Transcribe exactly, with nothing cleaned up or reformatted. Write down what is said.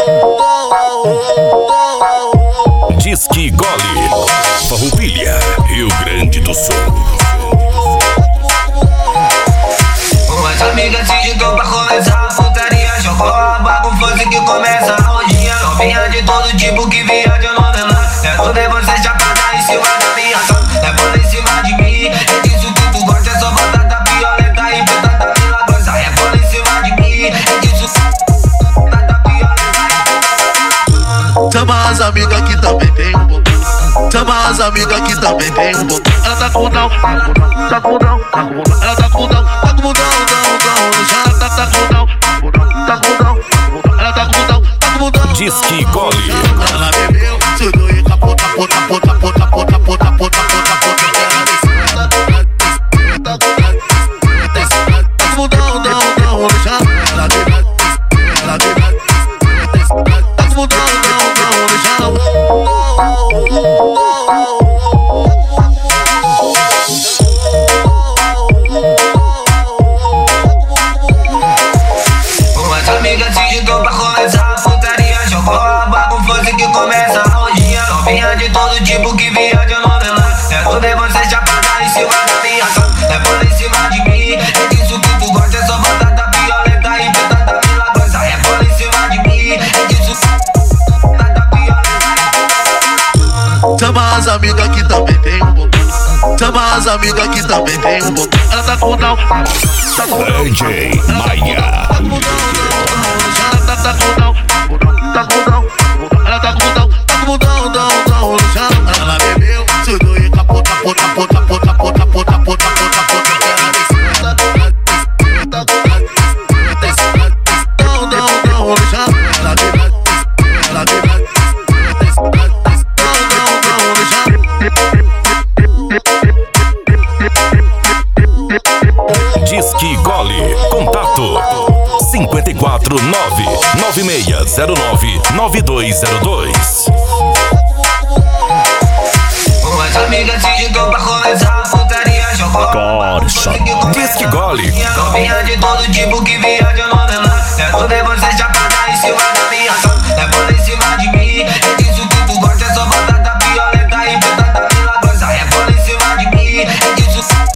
Disque Gole, Farroupilha, Rio Grande do Sul. Umas amigas se ligam pra começar a putaria. Jogou a barra, fosse que começa a rodinha. Novinha de todo tipo que viaja no velã. É tudo é você chapada em cima da minha cama. É bola em cima de mim. É disso que tu gosta, é só batata violenta e batata milagrosa. É bola em cima de mim. É disso que batata violenta. Chama as amigas que também tem um pouco. Chama as amigas que também tem um pouco. Ela tá com down, tá com down, tá com down. Ela tá com down, tá com down, down, down. Já tá, tá com down, tá com down. Ela tá com down, tá com down. Disque Gole. Ela bebeu, tudo e capota, pota, pota, pota, pota, pota, pota, pota, pota. Tá com down, down, down. Já ela bebeu, ela bebeu. Tá com down, down, down. Já amigas se ligam pra começar a putaria. Jogou a barra, fosse que começa a rodinha. Novinha de todo tipo que viaja no velã. É tudo é você chapada em cima da minha cama. É bola em cima de mim. É disso que tu gosta, é só batata violenta e batata milagrosa. É bola em cima de mim. É disso que batata violenta. chama as amigas que também tem um pouco. Chama as amigas que também tem um pouco. Ela tá com down, tá com down. D J Maia. Ela tá com down, tá com down. Ela tá com down, tá com down, down, down. Ela bebeu, tudo e capota, pota, pota, pota, pota, pota, pota, pota, pota. Down, down, down. Ela bebeu, ela bebeu. Disque Gole, contato cinco quatro nove nove seis zero nove nove dois zero dois. Umas amigas se ligam pra começar a putaria. Jogou Corsa, Disque Gole. novinha de todo tipo que viaja no velã. É tudo